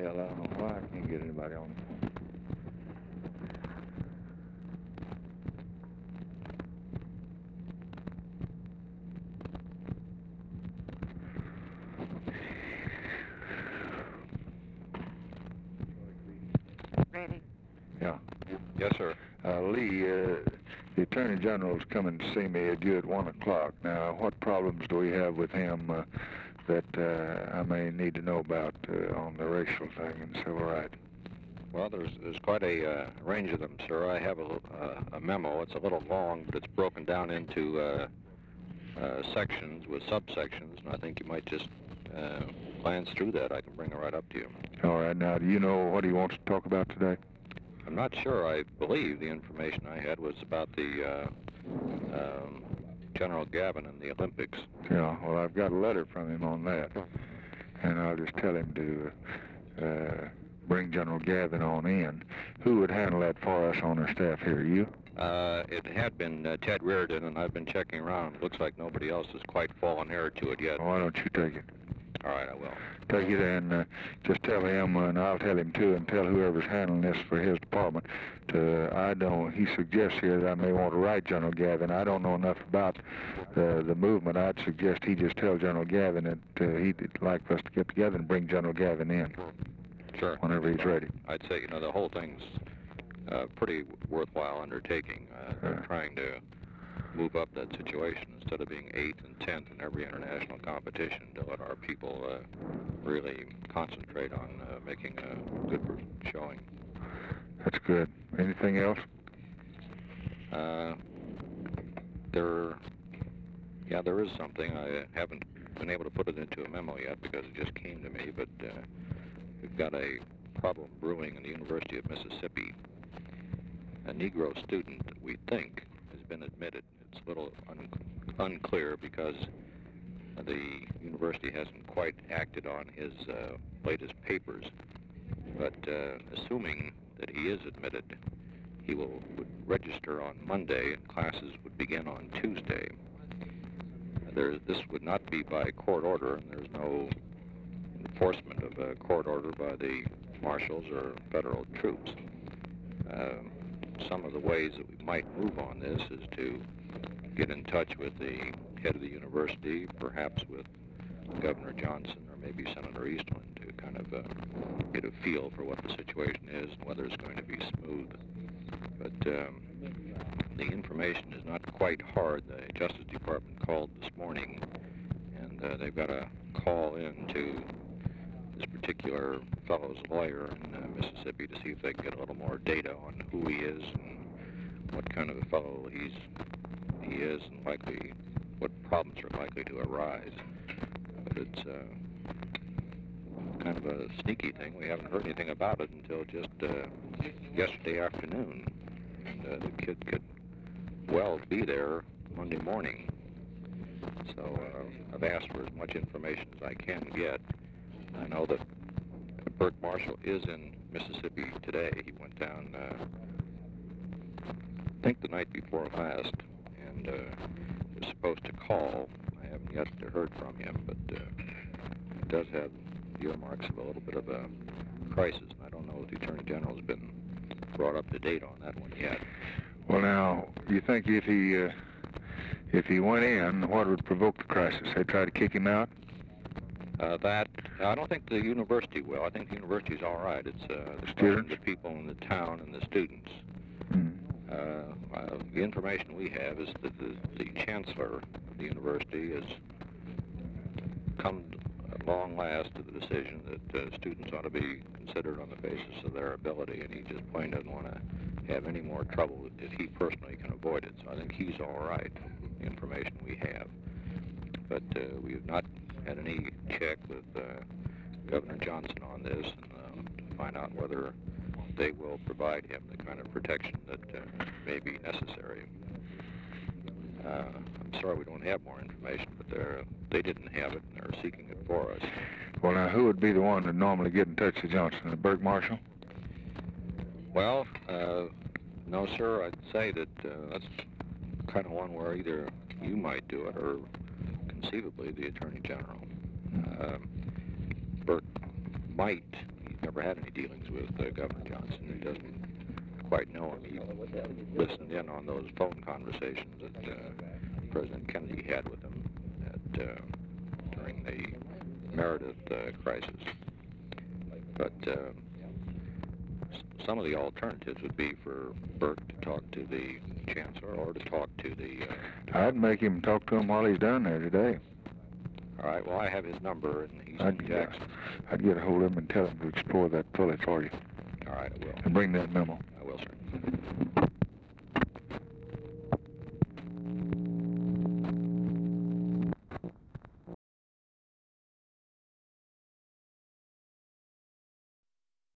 hell, I don't know why I can't get anybody on the phone. Ready? Yeah. Yes, sir. Lee, the Attorney General's coming to see me at you at 1 o'clock. Now, what problems do we have with him that I may need to know about on the racial thing and civil rights? Well, there's quite a range of them, sir. I have a memo. It's a little long, but it's broken down into sections with subsections, and I think you might just glance through that. I can bring it right up to you. All right. Now, do you know what he wants to talk about today? I'm not sure. I believe the information I had was about the General Gavin and the Olympics. Yeah, well, I've got a letter from him on that, and I'll just tell him to bring General Gavin on in. Who would handle that for us on our staff here, you? It had been Ted Reardon, and I've been checking around. It looks like nobody else has quite fallen heir to it yet. Why don't you take it? All right, I will. Take it and just tell him, and I'll tell him too, and tell whoever's handling this for his department. He suggests here that I may want to write General Gavin. I don't know enough about the movement. I'd suggest he just tell General Gavin that he'd like us to get together and bring General Gavin in. Sure. Whenever he's ready. I'd say, the whole thing's a pretty worthwhile undertaking. They're trying to move up that situation instead of being 8th and 10th in every international competition, to let our people really concentrate on making a good showing. That's good. Anything else? There is something. I haven't been able to put it into a memo yet because it just came to me, but we've got a problem brewing in the University of Mississippi. A Negro student that we think has been admitted. It's a little unclear because the university hasn't quite acted on his latest papers. But assuming that he is admitted, he would register on Monday and classes would begin on Tuesday. This would not be by court order, and there's no enforcement of a court order by the marshals or federal troops. Some of the ways that we might move on this is to get in touch with the head of the university, perhaps with Governor Johnson or maybe Senator Eastland, to kind of get a feel for what the situation is and whether it's going to be smooth. But the information is not quite hard. The Justice Department called this morning, and they've got a call in to this particular fellow's lawyer in Mississippi to see if they can get a little more data on who he is and what kind of a fellow he is, and likely what problems are likely to arise. But it's kind of a sneaky thing. We haven't heard anything about it until just yesterday afternoon. And the kid could well be there Monday morning. So I've asked for as much information as I can get. I know that Burke Marshall is in Mississippi today. He went down, I think the night before last, and was supposed to call. I haven't yet heard from him, but it does have earmarks of a little bit of a crisis, and I don't know if the Attorney General's been brought up to date on that one yet. Well, now, you think if he went in, what would provoke the crisis? They'd try to kick him out? I don't think the university will. I think the university's all right. It's the people in the town and the students. The information we have is that the chancellor of the university has come at long last to the decision that students ought to be considered on the basis of their ability, and he just plain doesn't want to have any more trouble if he personally can avoid it. So I think he's all right, the information we have. But we have not had any check with Governor Johnson on this and to find out whether they will provide him the kind of protection that may be necessary. I'm sorry we don't have more information, but they didn't have it, and they're seeking it for us. Well, now, who would be the one to normally get in touch with Johnson? The Burke Marshall? Well, no, sir. I'd say that that's kind of one where either you might do it or conceivably the Attorney General. Burke might. He's never never had any dealings with Governor Johnson. He doesn't quite know him. He listened in on those phone conversations that President Kennedy had with him during the Meredith crisis. But some of the alternatives would be for Burke to talk to the chancellor or to talk to the... I'd make him talk to him while he's down there today. All right, well, I have his number, and he's in Jackson. I'd get a hold of him and tell him to explore that fully for you. All right, I will. And bring that memo. I will, sir.